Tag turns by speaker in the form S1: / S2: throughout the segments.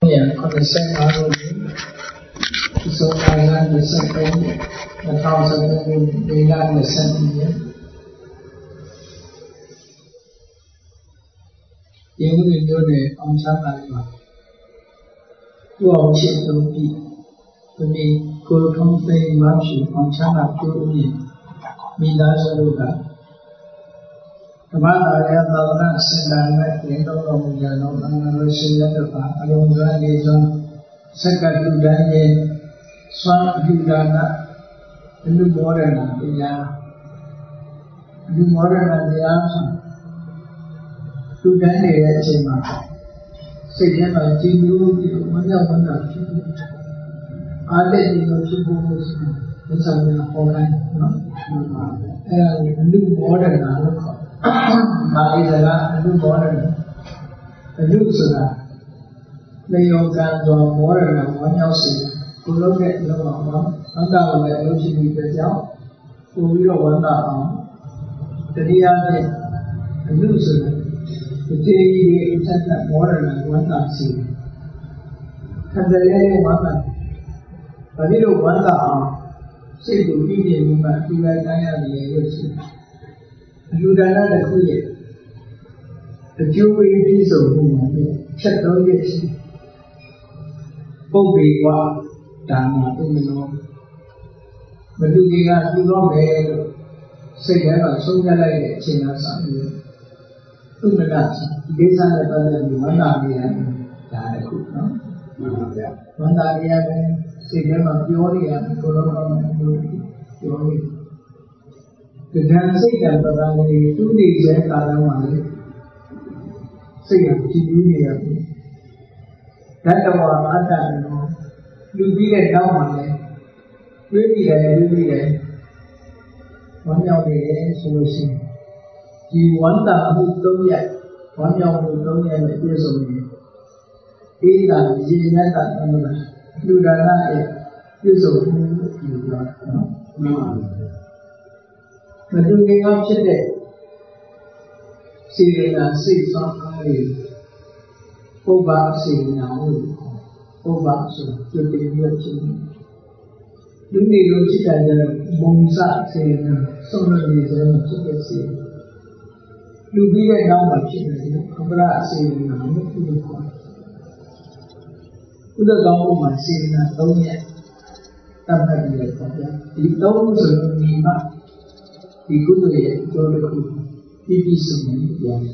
S1: Yeah, on the same hour, so I learned the second, the thousand, they learned the second year. You will do the on Shabbat. You are cheap to be good company worship on Shabbat to me, Midasaruka. The mother had the last and I met the Lord of Jano and I received the alone dragon, second to Daniel, Swan Hudana, the new modern and the answer. To Daniel, say, Gemma, you wonder, I let you know people is a whole kind, and new modern. Maridala, a new modern, a new Suda. They all got on modern and one else. Who look at no one, and now let you be the job. Who will one down. The Diane, a new Suda. The J. Intended modern and one not seen. And the lady one, but little one down. Say to be in the two like I am the Udana the Kuya. The Jew is of whom check on yes. Bobby wa Dana in the north. But do you got you know say ever so like China Sun. Umadas, these are the other one idea that I could know. One idea say them of Peoria and Colorado and the translation of the 2 days at Kalamani, say a Chibunia. That was Atano. You be a down will be there. One of the solution. You want the who yet, one of who don't have a piece of me. Either Zinata and Ludana, piece of whom you got. No. But you may not sit there. See and see some area. Over seeing now. Over so you can watch it. You need to sit at the Monsa saying, some of these are not to see. You be a number children, Abra saying now, the government saying that don't yet. That might be a problem. You don't need much. The good way go to cook. It is something, yes.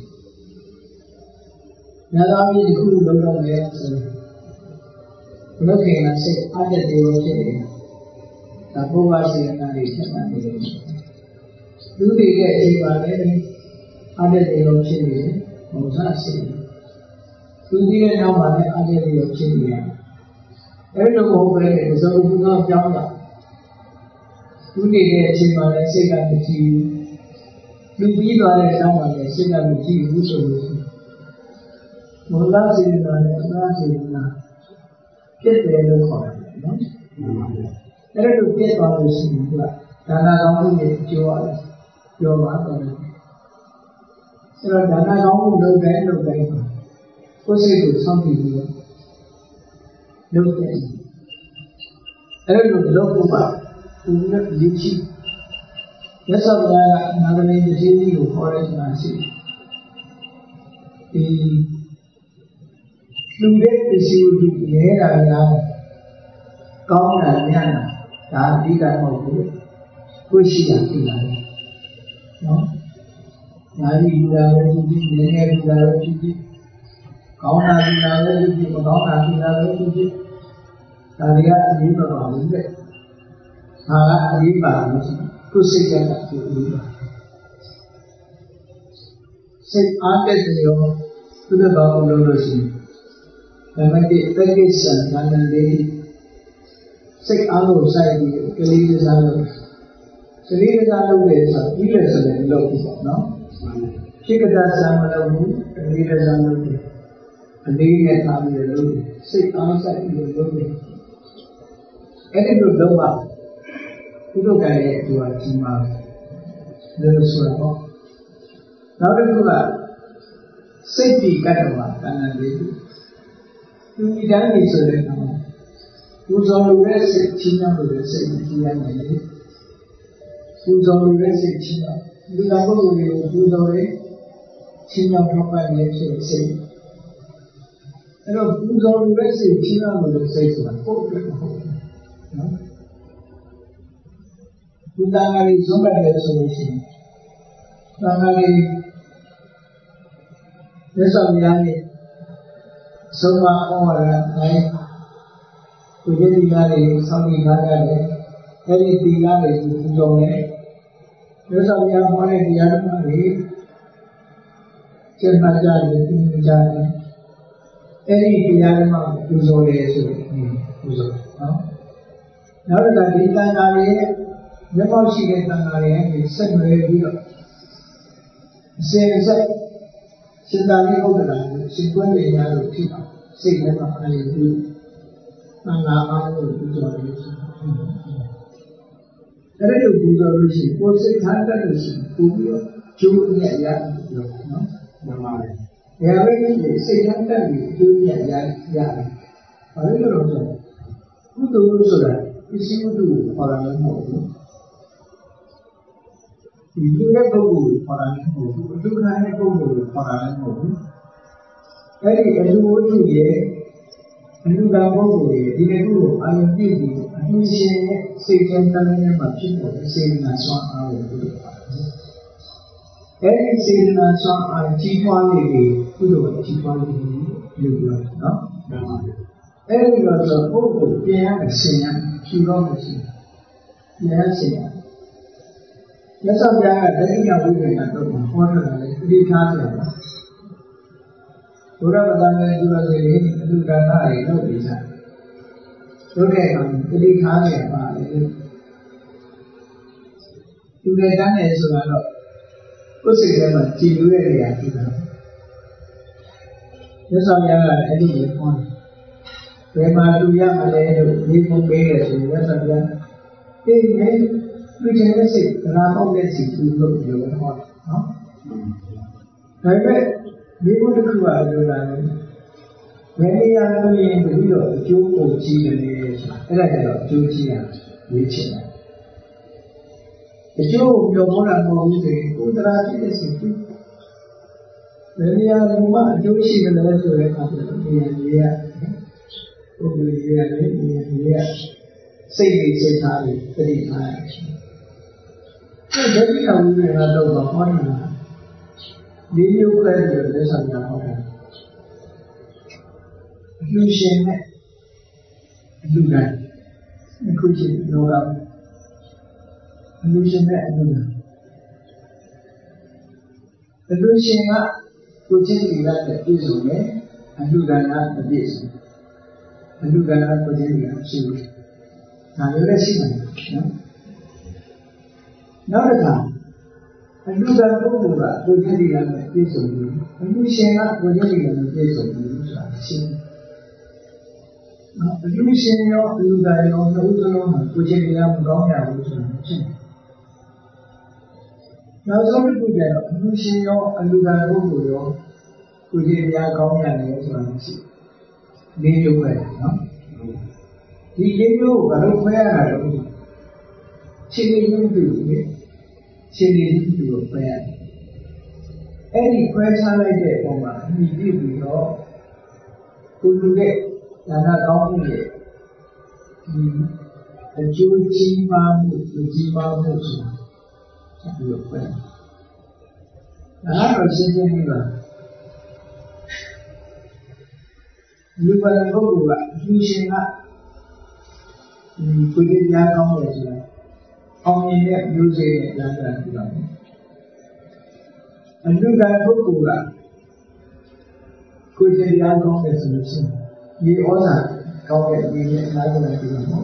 S1: Now, I mean, the cool don't know where to look in and say, I get the okay. The Boba say, and I can do they get it by any other day of Chile? Or say, do they know my other day of Chile? Every over is over not younger. You need a chamber and say that to you. You be on someone and say that to you, which is Mola Sina, get there no corner. Let her get on the scene, Dana don't get your mother. So Dana don't know that no bank. What's it with something here? No thing. I don't know. Yichi. That's all another name is in forest Nasi. The Ludet is you to Nera Yam, Kauna Yana, that did I know good. Pushia Kila. No? Nari Dura, Nene Dura, Kauna Dura, Kauna Dura, Taria Liba. I live by to say that to you. Say, I get you to the Babu. I make it vacation and a lady. Say, I will say, the leaders are those. The leaders are the ways of leaders and local, no? Chickadas are the leaders are the leader and the say, answer in the local. Any good dog. You look at it to a team of little swell. Now, safety cut and ဒီတန်းကြီးဆိုတဲ့ကောင်ပူဇော်လိုတဲ့စိတ်ချင်းများလို့စိတ်ကြီးရမယ်လေပူဇော်လိုတဲ့စိတ်ချင်းများဒီကပုဂ္ဂိုလ်တွေကိုပူဇော်တဲ့ချင်းများထောက်ပံ့နေဆိုစိတ်အဲ့တော့ပူဇော်လိုတဲ့စိတ်ချင်းများလို့စိတ်ဆိုတာပုဂ္ဂိုလ်မဟုတ်ဘူးနော်ဒီတန်ခါကြီးဆုံးတယ်ဆိုလို့ရှိရင်တန်ခါကြီးလက်ဆောင်များနဲ့ဆုံးမဩဝါဒတိုင်းကိုကြည်ရားတွေစောင့်ကြည့်ထားကြတယ်အဲ့ဒီတရားတွေကိုပူဇော်တယ်လက်ဆောင်များဟောတဲ့တရားဓမ္မတွေကျင့်မှတ်ကြတယ်ပြင်းကြတယ်အဲ့ဒီတရားဓမ္မကိုပူဇော်တယ်ဆိုရင်ပူဇော်နော်နောက်တစ်ခါဒီတန်ခါတွေမျက်မှောက်ရှိတဲ့တန်ခါတွေနဲ့ဆက်နွယ်ပြီးတော့အစဉ်ဆက်ရှင်သာရိပုတ္တရာကိုရှင်ကွန်းနေရလို့ဖြစ်အောင်စိတ်ထဲမှာအာရုံပြုသံဃာအားလုံးကိုပူဇော်ရည်အဲ့ဒီလိုပူဇော်လို့ရှိရင်ကိုယ်စိတ်ထားတတ်လို့ရှိရင်ပူပြီးတော့ကျိုးအမြတ်ရတယ်ပြောနော်မှန်ပါတယ်။ဒါပဲလေစိတ်ထားတတ်ပြီးကျိုးအမြတ်ရတယ်။ဘာလို့လဲဆိုတော့ကုသိုလ်ဆိုတာပစ္စည်းဝတ္ထုကိုခေါ်တာလည်းမဟုတ်ဘူး။ဒီလူရဲ့ပုဂ္ဂိုလ်ကိုခေါ်တာလည်းမဟုတ်ဘူး။ဒုက္ခရဲ့ပုဂ္ဂိုလ်ကိုခေါ်တာလည်းမဟုတ်ဘူး။အဲ့ဒီအလူဝတ္ထုရဲ့အလူကပုဂ္ဂိုလ်ရဲ့ဒီလိုကိုအာရုံပြုပြီးအလူရှင်ရဲ့စိတ်ထဲတန်းထဲမှာဖြစ်ပေါ်တဲ့စေတနာစွမ်းအားကိုပြုလုပ်ပါတယ်။အဲ့ဒီစေတနာစွမ်းအားကြီးပွားနေပြီကုသိုလ်ကြီးပွားနေပြီလို့ပြောတယ်နော်။အဲ့ဒီတော့ပုဂ္ဂိုလ်ပြန်ရမယ်ဆင်ရဖြူတော့မယ်ဆင်ပြန်ဆင်ရမြတ်စွာဘုရားကတတိယဝိပဿနာတော့ဟောထားတယ်ပြိထားကြတာဘုရားဗဒံရဲ့သူတော်စရိအလူဒါနတွေလုပ်ပြီးစားလုပ်တဲ့အခါပြိထားကြပါလေသူတွေတန်းနေဆိုတာတော့ကိုယ်စိတ်ထဲမှာကြည်လို့ရတဲ့နေရာဖြစ်တာမြတ်စွာဘုရားကအဲ့ဒီကိုဟောတယ်ဘယ်မှာလူရမလဲလို့ဒီပုံပေးတယ်ဆိုရင်မြတ်စွာဘုရားအေးလေလူချင်းတဲ့စိတ်ဓာတ်ပေါက်တဲ့စိတ်သူ့လို့ပြောဟောတယ်နော်ဒါပေမဲ့ဒီဘုဒ္ဓကဘာလို့လာလဲဘယ်နေရာလို့ရင်ပြီးတော့အကျိုးကိုကြည့်တယ်ဆိုတာအဲ့ဒါကြတော့အကျိုးကြည့်ရဝေးချင်တယ်အကျိုးကိုပြောပေါ်တာမဟုတ်ဘူးဆိုရင်ကိုယ်တရားကြည့်တဲ့စိတ်ဘယ်နေရာမှာအကျိုးရှိတယ်လဲဆိုတဲ့အခါကျတော့နေရာလေးရပုဂ္ဂိုလ်ကြီးရတယ်နေရာလေးရစိတ်တွေစိတ်ထားတွေတတိထားရတယ်။ဒါဒိဋ္ဌိတော်ကြီးကတော့ဟောနေတာဒီမျိုးပဲလို့လက်ဆောင်များဟောတာအလူရှင်နဲ့အလူတိုင်းအခုချင်းလောကအလူရှင်နဲ့အလူတိုင်းအလူရှင်ကကိုချင်းဒီလာတဲ့ပြည့်စုံတယ်အလူတိုင်းကမပြည့်စုံအလူတိုင်းကကိုချင်းဒီလာရှိတယ်ဒါလည်းရှိတယ်နော်နောက်တစ်ခါအလူကပုဂ္ဂိုလ်ကကိုယ်ချင်းဒီရမယ်ပြည့်စုံဘူးအလူရှင်ကကိုယ်ချင်းဒီရမယ်ပြည့်စုံဘူးဆိုတာရှင်းနော်အလူရှင်ရောအလူကရောနှစ်ဦးစလုံးမှာကိုယ်ချင်းဒီရမကောင်းရဘူးဆိုတာရှင်းနောက်ဆုံးတစ်ခုကျတော့အလူရှင်ရောအလူကပုဂ္ဂိုလ်ရောကိုယ်ချင်းဒီရကောင်းရတယ်ဆိုတာရှင်းလေးမျိုးပဲနော်ဒီလေးမျိုးကိုဘာလို့ခွဲရတာလဲခြေလေးမျိုးတူတယ်ခြေလေးတူကိုခွဲရတယ်အဲ့ဒီခွဲခြားလိုက်တဲ့ပုံမှာအမိပြုပြီးတော့ကိုလူရဲ့ဒါနကောင်းမှုရဲ့ဒီအကျိုးကြီးမားမှုကြီးမားမှုဆိုတာဒီလိုခွဲဒါကတော့ရှင်းရှင်းလေးပါလူပါတဲ့ပုဂ္ဂိုလ်ကလူရှင်ကကိုယ်ရဲ့ဉာဏ်ကောင်းတယ်ဆိုတာအောင်မြင်တဲ့မျိုးစေ့နဲ့လမ်းကြပြပါမယ်အလူကပုဂ္ဂိုလ်ကကိုယ်ရဲ့ဉာဏ်ကောင်းတယ်ဆိုလို့ရှိရင်ဒီဩဇာကောင်းတဲ့ဒီနဲ့လမ်းကြပြပါမယ်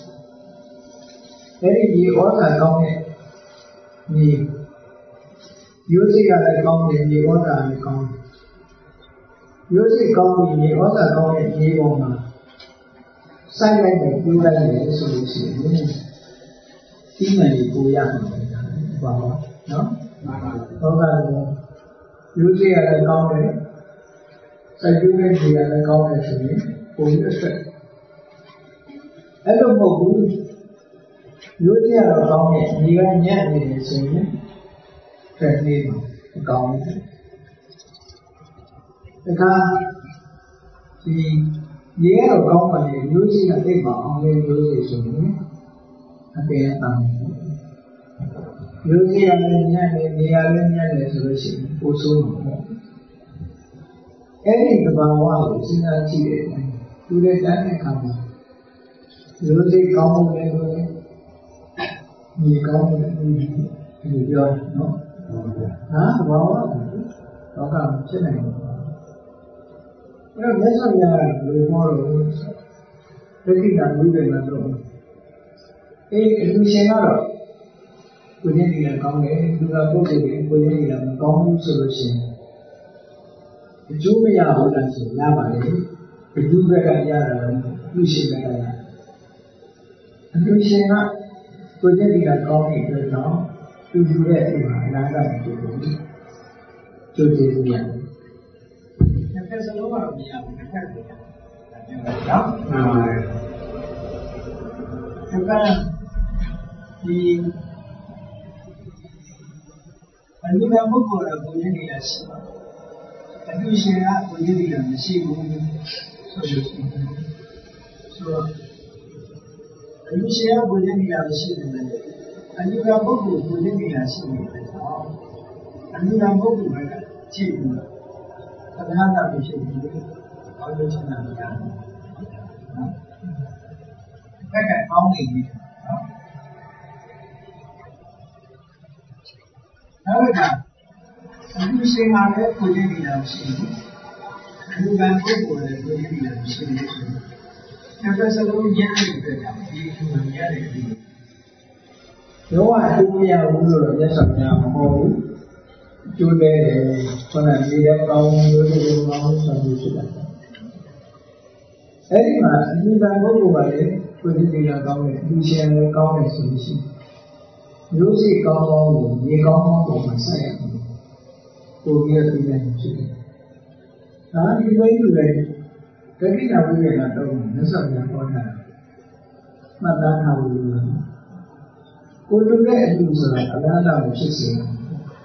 S1: အဲဒီဩဇာကောင်းတဲ့ဒီမျိုးစေ့ကလည်းကောင်းတယ်ဒီဩဇာလည်းကောင်းတယ်မျိုးစေ့ကောင်းပြီးဒီဩဇာကောင်းတဲ့ဒီပုံမှာဆိုင်လိုက်တယ်ပြလိုက်တယ်ဆိုလို့ရှိရင်ဒီမှန်ကိုရမှာပါနော်ဟုတ်ပါဘူးရိုးစေးရလည်းကောင်းတယ်စိုက်ပျိုးတဲ့နေရာလည်းကောင်းတယ်ဆိုရင်ပုံရဆက်အဲ့လိုမဟုတ်ဘူးရိုးကြရတော့ကောင်းတယ်ဒီကညံ့နေတယ်ဆိုရင်ဖက်နေမှာမကောင်းဘူးဒါကဒီရေကတော့ကောင်းပါလေရိုးကြီးကသိပါအောင်လေရိုးကြီးဆိုရင်အပင်အတန်ရိုးကြီးရလည်းညံ့နေနေရာလည်းညံ့နေဆိုလို့ရှိရင်ပိုဆိုးမှာပေါ့အဲ့ဒီသဘာဝကိုစဉ်းစားကြည့်တယ်သူလည်းတန်းတဲ့အခါမှာရိုးကြီးကောင်းမှုလည်းလို့မြေကောင်းမှုလည်းဒီပြောနော်ဟာသဘာဝတော့ကဖြစ်နိုင်တယ်အဲ့တော့မြတ်စွာဘုရားကလူဟောလို့ဒိဋ္ဌိကဝိပဿနာတော့အလူရှင်ကတော့ကိုယ်ကြီးကကောင်းတယ်သူကပုဂ္ဂိုလ်ကိုယ်ကြီးကမကောင်းဘူးဆိုလို့ရှိရင်အကျိုးမရဘူးလားဆိုရပါလေဘယ်သူဘက်ကရတာလဲလူရှင်ဘက်ကရအလူရှင်ကကိုယ်ကြီးကကောင်းတဲ့အတွက်ကြောင့်သူယူတဲ့အချိန်မှာအနာဂတ်မဖြစ်ဘူးကျိုးကျေးဇူးရတယ်တစ်ခါစလုံးကတော့မရဘူးတစ်ခါတည်းနော်မှန်ပါတယ်ဒီအနိဗ္ဗာန်ဘုရားကိုယဉ်နေရရှိအတူရှင်ကကိုယဉ်နေရမရှိဘူးဆိုလို့ဆိုတော့အတူရှင်ကကိုယဉ်နေရမရှိတယ်လေအနိဗ္ဗာန်ဘုရားကိုယဉ်နေရရှိတယ်တော့အနိဗ္ဗာန်ဘုရားကကြည့်ဘူးသဒ္ဒါနမရှိဘူးဘာလို့ရှင်းတာလဲနော်ဘက်ကအောင်းနေပြီနော်နောက်ကအလူရှင်ကလည်းကိုယ်ကြည့်နေတာရှိတယ်အလူကံပုဂ္ဂိုလ်လည်းကိုယ်ကြည့်နေတာရှိတယ်ဆိုတော့တစ်စလုံးရမ်းနေတဲ့ကြောင့်ဒီလိုရရတယ်ဒီလောကအတူမရဘူးလို့တော့မြတ်စွာဘုရားမဟောဘူးကျိုးတယ်ခန္ဓာကြီးတဲ့ကောင်းမျိုးတွေကောင်းဆောင်ပြီးဖြစ်တာအဲ့ဒီမှာအနိဗ္ဗာန်ဘုရားကလည်းကိုယ်ကြည့်နေတာကောင်းတယ်လူရှင်လည်းကောင်းတယ်ဆိုလို့ရှိရင်မျိုးစိကောင်းကောင်းကိုရေကောင်းကောင်းကိုမဆက်ရဘူးကိုယ်ကြီးရဲ့ပြည်နယ်ဖြစ်တယ်။ဒါဒီလိုယူလိုက်တတိယဝိပဿနာတော့မြတ်စွာဘုရားဟောတာမှတ်သားထားလို့ကိုယ်တူတဲ့အတူဆိုတာအလားတူဖြစ်စေတယ်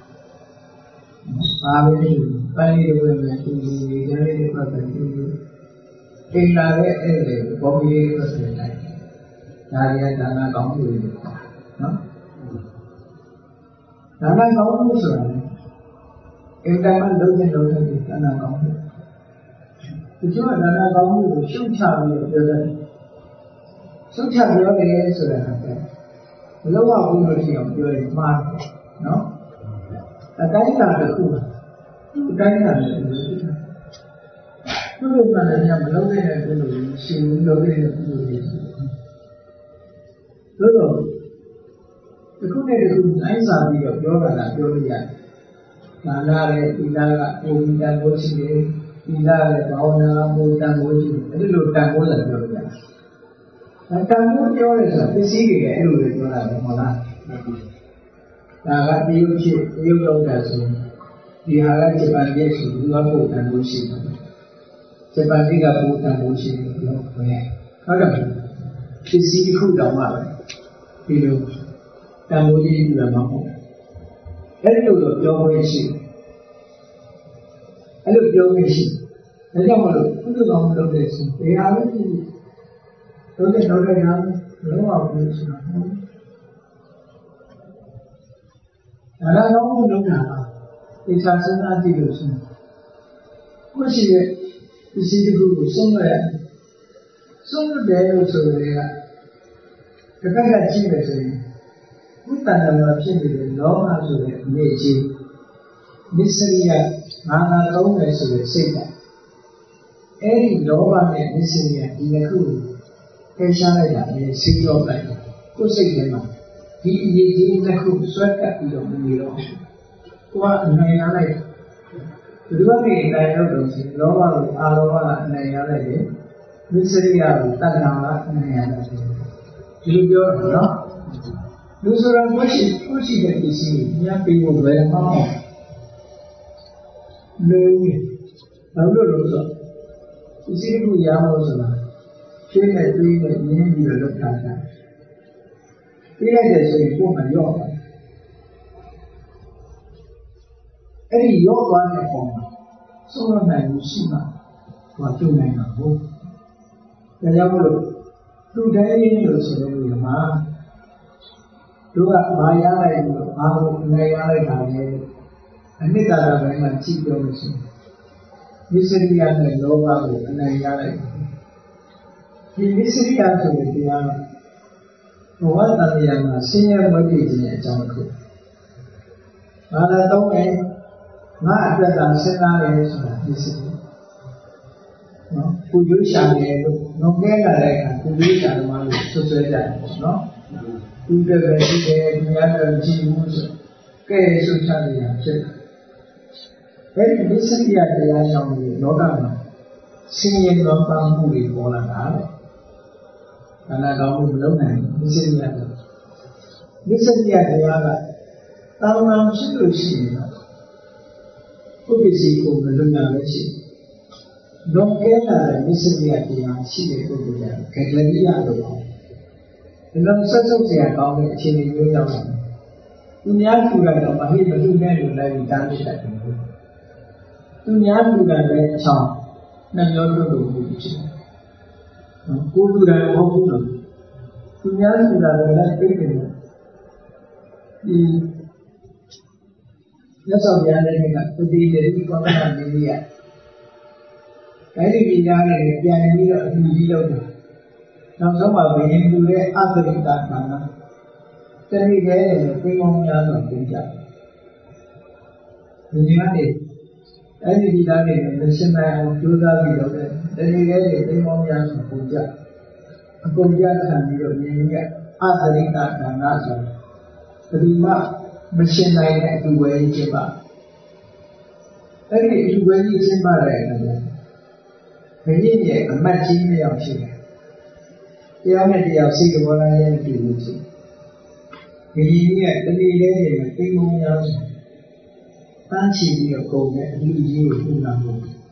S1: ။ဘာပဲဖြစ်ပိုင်းလေးတွေပဲတူတူလေးတွေပတ်သက်တူတူအိမ်လာတဲ့အဲ့လေဘောမီလေးပတ်သက်လိုက်ဒါရီကဒါနကောင်းမှုတွေနော်ဒါနကောင်းမှုဆိုတာအင်တာနက်လုံးတဲ့လုံးတဲ့ဒါနကောင်းမှုဒီကျတော့ဒါနကောင်းမှုကိုရှုတ်ချပြီးပြောတယ်ရှုတ်ချပြောတယ်ဆိုတာကဘလို့ကဘုလို့ရှိအောင်ပြောရင်မှားနော်အတိုင်းအတာတစ်ခုအတိုင်းအတာတစ်ခုသူ့လိုမှလည်းမလုံးတဲ့ဘုလို့ရှင်လို့တဲ့ဘုလို့ရှိတယ်တော့ဒီခုနဲ့ဒီခုနိုင်စားပြီးတော့ပြောတာလားပြောလို့ရတယ်။ဒါလာတဲ့ဒီလာကပုံတန်ဖို့ရှိတယ်။ဒီလာရဲ့ဘာဝနာပုံတန်ဖို့ရှိတယ်။အဲ့ဒီလိုတန်ဖို့လည်းပြောလို့ရတယ်။ဒါတန်ဖို့ပြောရဲဆိုတာပစ္စည်းတွေလည်းအဲ့လိုပြောတာပဲမဟုတ်လား။ဒါကတရုပ်ဖြစ်တရုပ်လောက်တာဆိုဒီဟာကဂျပန်ရဲ့ဆိုသူကပုံတန်ဖို့ရှိတယ်။ဂျပန်ကပုံတန်ဖို့ရှိတယ်လို့ပြောရဲ။ဟုတ်တယ်။ပစ္စည်းတစ်ခုတောင်မှပဲဒီလိုတန်ဖိုးကြီးပြမှာမဟုတ်အဲ့ဒီလိုတော့ပြောခွင့်ရှိအဲ့လိုပြောခွင့်ရှိဒါကြောင့်မလို့ကုသကောင်းလုပ်တဲ့ဆိုဘယ်ဟာလဲလုပ်တဲ့နောက်တဲ့ဟာလုံးဝဘူးဆိုတာဟုတ်ဒါကတော့လုပ်တာဒီစားစမ်းသားကြည့်လို့ရှိရင်ကိုရှိရဲ့ဒီစီတခုကိုဆုံးရဆုံးတယ်လို့ဆိုရဲကတစ်ခါကြည့်မယ်ဆိုရင်ဥတ္တဏမှာဖြစ်နေတဲ့လောဘဆိုတဲ့အနေကြီးမစ္စရိယငါသုံးမယ်ဆိုတဲ့စိတ်ကအဲ့ဒီလောဘနဲ့မစ္စရိယဒီနှစ်ခုဖယ်ရှားလိုက်တာလည်းစိတ်ရောလိုက်ကိုယ်စိတ်ထဲမှာဒီအရေးကြီးနှစ်ခုဆွဲကပ်ပြီးတော့နေတော့ကိုကအနိုင်ရလိုက်ဘယ်လိုလဲတိုင်းရောက်တော့ဆိုလောဘကိုအာလောဘကအနိုင်ရလိုက်တယ်မစ္စရိယကိုတဏှာကအနိုင်ရလိုက်တယ်ဒီလိုပြောတော့နော်လူဆိုတာကိုရှိတဲ့ပစ္စည်းကိုညပေးဖို့ပဲအောင်လို့ဘာလို့လို့ဆို see who Yamosana. She had been a name of Tata. He had a woman yoga. Any yoga on the home. So a man who sima. What you may not hope. The Yamolo. 2 days or so, ma. 2 up my eye, and it are very much cheap. Misery and the Nova and I lie. He misery after the piano. One of the senior movies in a jungle. Mother told me, not that I'm scenarios of misery. Who you shall be no gain who you shall want to say that, no? Who the very other Jews, gay society. Very recently at the eye of the Logama, singing on Bambu for an hour. And I don't know, recently at the other. Now, she who is equal to the Lunacy. Don't get her recently at the young city of the Catalia. The non-such of the account of Chile. In the afternoon, I hear the 2 men who live in Tanzania. To Yamu and the Cham, Nayoto, Kudu and Hokuno. To Yamu and the Bacon. That's all the other thing to be the Nicola and India. I think we are a piano in the video. Now, some are being to the other in that manner. Tell me there is a thing on the other Punjab. The United. Any done in the Shema of Judah below them, then he gave a thing on Yas of Puja. A Puja and your name, Atharita and Nazar. The remark, machine line at the way in Jeba. Any two ways in Barrett. The Indian, a matching the option. The only of Sigurd and Duty. The Indian, the lady, a thing on Yas. Fancy your gold and you who number.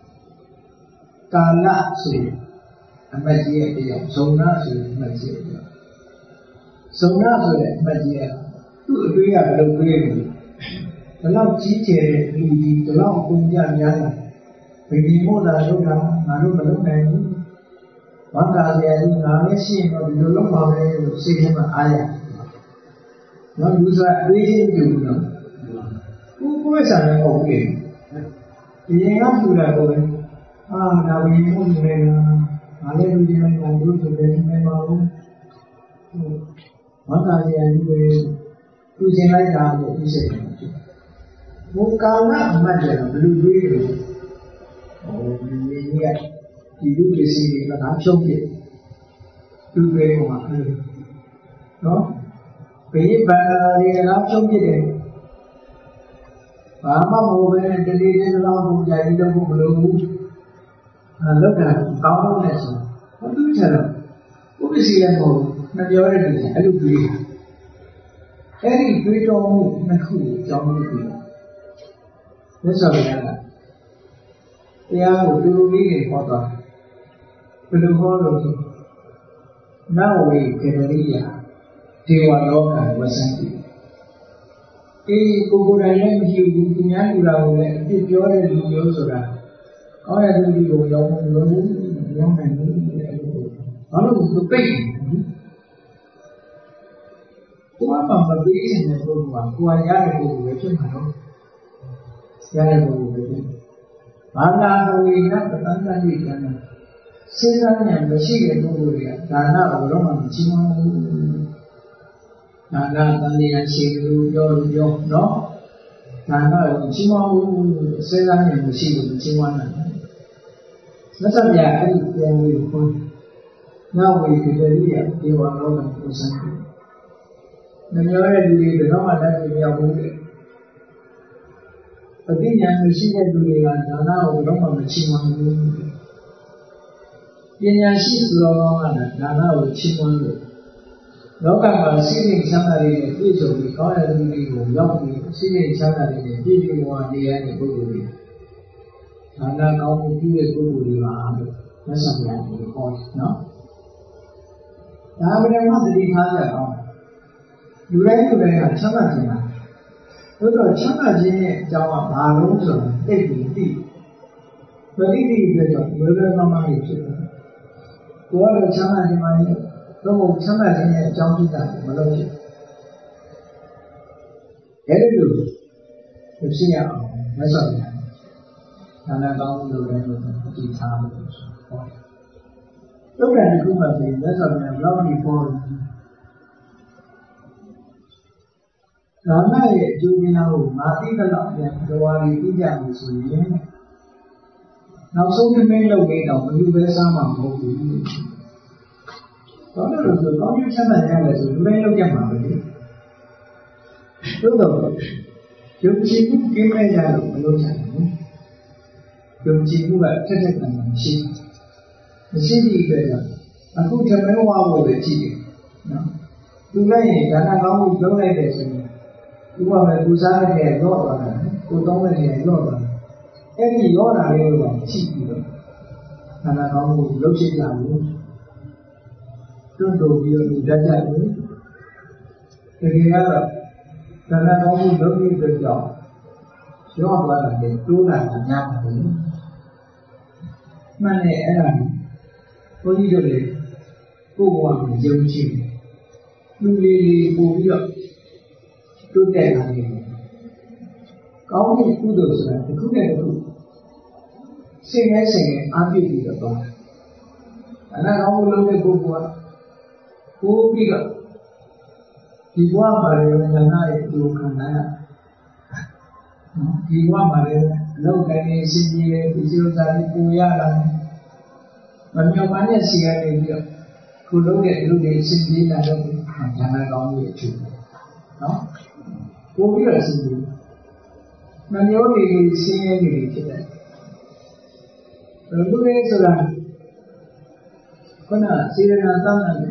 S1: Kala say, a Magia, so not Magia. So not Magia. We are the grave. The long teacher, the long Punjan Yana. When you know that Naruba man, one day I do not see him or the long mother say him an ayah. Not use that waiting you know. Who is an okay? The young after that boy, now we move to I let you and go to the memorial. One day I do using like that, you say. Who can't imagine a blue green? Oh, yet you do see it, but I'm choking. Too great for my no? Pay it back, I'm choking. Mama over and deleted along Jadida Blue and look at commonness. What do you tell them? Who is he and home? Not your enemy, I do believe. Any great or move, not who, John Lee. That's all we have. They are to read for them. To the whole now we get a real. They were long and wasn't it. Kukurangan hidup ulang itu juara di Yosora. Kau ada di Yosora, yang mana? Kalau betul, kau apa betul ni tuan? Kau ada di Yosora mana? Ada di Yosora. Mana kau ini petanda di mana? Sekarang yang bersih itu dia. Karena orang macam Nana tadi yang siru jauh no, Nana cuma sekarang yang siru cuma nana. Macam ya ini yang pun, now we kita lihat di orang perusahaan. Menyorang dulu dengan ada dia boleh. Tapi yang bersih dulu dengan Nana orang cuma dulu. Dia yang siru orang ada Nana cuma dulu. Loka sini sana ni, itu kau ada di luar ni. Sini sana ni, di luar dia ni boleh. Karena kau mungkin boleh mana. လက်ဆောင်ရပြီးဟောတယ်နော်ဒါမှမဟုတ်သတိထားကြအောင်လူတိုင်းကချမ်းသာခြင်းလားတို့တော့ချမ်းသာခြင်းရဲ့အကြောင်းကဘာလို့ဆိုတော့သိပြီးသိပရိသေအတွက်ကြောင့်ဘယ်လိုမှမဖြစ်ဘူးကိုယ်ကတော့ချမ်းသာခြင်းပါလေတော့ချမ်းသာခြင်းရဲ့အကြောင်းဖြစ်တာမလို့ဖြစ်အဲဒီလိုဖြစ်ရအောင်လက်ဆောင်ရတယ်နာနာကောင်းလို့လည်းဒီထားလို့ဟောတုတ်တယ်ဒီခုမှပြင်လက်ဆောင်ရရောက်ပြီးပေါ်ဒါနရဲ့အကျိုးများကိုမာတိကလောက်ပြန်တော်ရီပြကြလို့ဆိုရင်နောက်ဆုံးတစ်မိနစ်လောက်လေးတော့ဘယ်လိုပဲစားမှာမဟုတ်ဘူးဘာလို့လဲဆိုတော့ကောင်းကျိုးချမ်းသာရတယ်ဆိုလူတိုင်းလောက်ရမှာပဲလေတို့တော့ယုံကြည်မှုကင်းမဲ့ရလို့မလုပ်ချင်ဘူးယုံကြည်မှုကထက်ထက်တန်တန်မရှိသည့်အတွက်ကြောင့်အခုဓမ္မဝါဘကိုပဲကြည့်တယ်နော်သူလည်းရင်ဒါနကောင်းမှုလုပ်လိုက်တယ်ဆိုရင်သူကပဲပူစားတဲ့ရော့သွားတယ်ကိုတောင်းတဲ့နေရာရော့သွားတယ်အဲ့ဒီရော့တာလေးကိုကြည့်ပြီးတော့ဒါနကောင်းမှုလုပ်ချင်ကြဘူးတွန့်တိုးပြီးတော့လူတက်ကြတယ်တကယ်ကတော့ဒါနကောင်းမှုလုပ်ပြီးတော့ကြောင့်ရော့သွားတယ်တိုးလာတာများပါတယ်မှန်တယ်အဲ့ဒါဘုန်းကြီးတို့လေကိုယ်ဘဝမှာယုံကြည်လူလေးပို့ပြီးတော့တိုးတက်လာတယ်ကောင်းတဲ့ကုသိုလ်ဆိုတာတစ်ခုနဲ့တစ်ခုစင်ရဲအားပြည့်ပြီးတော့သွားအနာကောင်းမှုလုပ်တဲ့ပုဂ္ဂိုလ်ကပို့ပြီးတော့ဒီဘဝမှာလည်းဉာဏ်ရဲ့အကျိုးခံနိုင်ဒီဘဝမှာလည်းလောက်ကနေစင်ကြီးရဲ့ဒီလိုသာလေးပူရလာတယ်မမြောက်ပါနဲ့စီရနေပြီးတော့ခုလုံးတဲ့လူတွေစင်ကြီးလာတော့ဉာဏ်ကောင်းမှုရဲ့အကျိုးနော်ပို့ပြီးတော့စင်ကြီးမမျိုးတွေစင်ရဲနေဖြစ်တယ်လူတွေဆိုတာခုနစေရနာတောင်းတယ်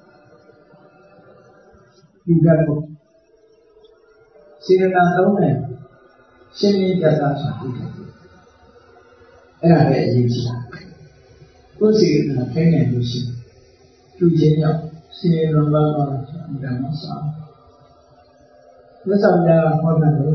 S1: ဒီကပ်ဖို့စေရနာတောင်းတယ်ရှင်းလင်းပြသချင်တယ်အဲ့ဒါပဲအရေးကြီးတာကိုယ်စီကထိုင်နေလို့ရှိရင်သူချင်းရောက်စေရနာဘာသာဓမ္မစာလက်ဆောင်ကြဟောတယ်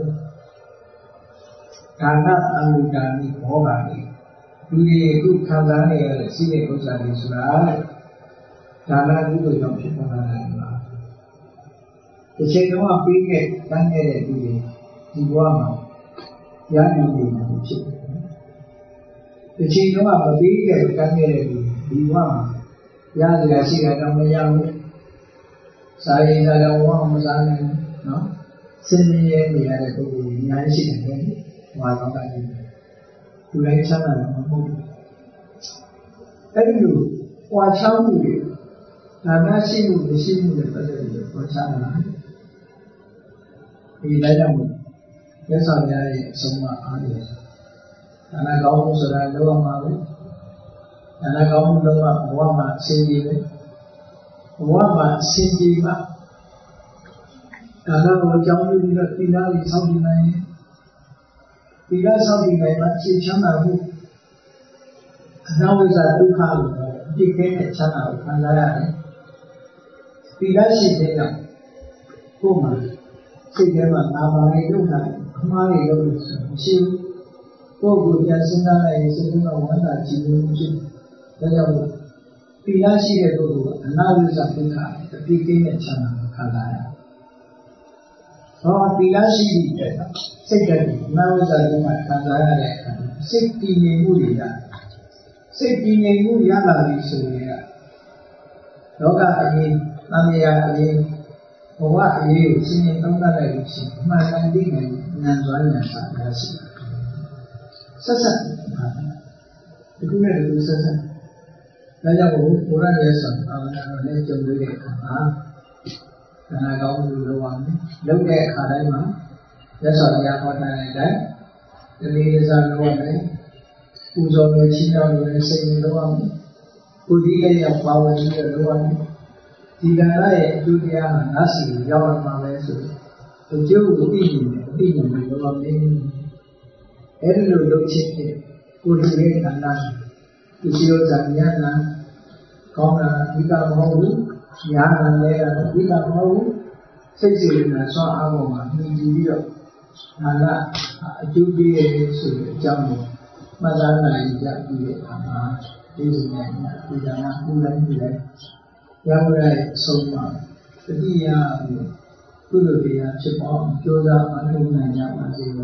S1: ဒါနအမှုဒါနိဘောဂာနိလူတွေအခုခံစားနေရတဲ့ရှိတဲ့ဥစ္စာတွေဆိုတာဒါနကုသိုလ်ကြောင့်ဖြစ်ပေါ်လာတာပါတစ်ချိန်တော့ပြီးခဲ့တန်းခဲ့တဲ့လူတွေဒီဘဝမှာရနိုင်နေတယ်ဖြစ်တယ်တစ်ချိန်တော့မပြီးခဲ့တန်းခဲ့တဲ့လူဒီဘဝမှာရစရာရှိတာတော့မရဘူးစားရင်စားတော့ဝမ်းမစားနိုင်ဘူးနော်စင်မြဲနေရတဲ့ပုဂ္ဂိုလ်ကြီးအများကြီးရှိတယ်ပဲဟောတော့တယ်သူလည်းချမ်းသာတယ်မဟုတ်ဘူးအဲ့ဒီလိုဟောချောင်းမှုတွေဒါနရှိမှုမရှိမှုတွေပတ်သက်ပြီးဟောချတာဒီလည်းကြောင့်လက်ဆောင်များရဲ့အဆုံးအမအားဖြင့်ဒါနကောင်းမှုဆိုတာလောကမှာပဲဒါနကောင်းမှုလောကဘဝမှာအစဉ်ကြီးပဲဘဝမှာအစဉ်ကြီးမှာဒါနကိုအကြောင်းပြုပြီးတော့သီလကိုစောင့်ကြည့်နိုင်သီလစောင့်ကြည့်နိုင်မှအခြေချမ်းသာမှုအနာဝိဇ္ဇဒုက္ခလို့အပြစ်ကင်းတဲ့ချမ်းသာကိုခံစားရတယ်သီလရှိတဲ့ကြောင့်ကိုယ်မှာစိတ်ထဲမှာနာပါလေရုပ်နာအမှားတွေလုပ်လို့ရှိကိုယ်ကိုပြန်စဉ်းစားလိုက်ရင်စိတ်ထဲမှာဝမ်းသာကြည်နူးမှုဖြစ်ဒါကြောင့်သီလရှိတဲ့ပုဂ္ဂိုလ်ကအနာဝိဇ္ဇဒုက္ခအပြစ်ကင်းတဲ့ချမ်းသာကိုခံစားရတယ်ဟောသီလရှိတဲ့စိတ်ကအနာဝိဇ္ဇဒုက္ခခံစားရတဲ့အခါစိတ်တည်ငြိမ်မှုတွေရစိတ်တည်ငြိမ်မှုရလာပြီဆိုရင်လောကအရေးသံဃာအရေးဘဝအရေးကိုရှင်းရှင်းသုံးသပ်လိုက်လို့ရှိရင်အမှန်တန်သိနိုင်ဉာဏ်စွမ်းဉာဏ်စာရရှိဆက်ဆက်ဒီကုနဲ့ဒီဆက်ဆက်ဒါကြောင့်ဘုရားရဲ့ဆံအာမနာတော်နဲ့ကြုံတွေ့တဲ့အခါမှာဒါနကောင်းမှုလုပ်အောင်လုပ်တဲ့အခါတိုင်းမှာလက်ဆောင်ရဟောတဲ့တိုင်းဒီနေ့စားလုပ်ရမယ်ပူဇော်လို့ချီးတောင်းလို့စိတ်ရင်းလုပ်အောင်ကိုယ်ဒီလည်းရောက်ပါဝင်ပြီးတော့လုပ်ရမယ်ဒီကံရဲ့အကျိုးတရားဟာငါစီကိုရောက်လာမှာပဲဆိုအကျိုးကိုသိနေတယ်အသိဉာဏ်ကိုလုပ်ရမယ်အဲ့ဒီလိုလုပ်ချင်းဖြင့်ကိုယ်ဒီရဲ့ခန္ဓာဒီလိုဇာညနာကောင်းတာအဓိကမဟုတ်ဘူးညာနာလဲတာအဓိကမဟုတ်ဘူးစိတ်စေတနာဆွမ်းအားပေါ်မှာမြင်ကြည့်ပြီးတော့ဒါကအကျိုးပေးရဆိုတဲ့အကြောင်းကိုမှတ်သားနိုင်ကြပြီးတဲ့အခါမှာဒီစနေမှာဒီကနေ့ပူလိုက်ပြီးလဲရောက်ရတဲ့အဆုံးမှာတတိယကုသိုလ်တရားဖြစ်ပေါ်ကြိုးစားအားထုတ်နိုင်ကြပါစေ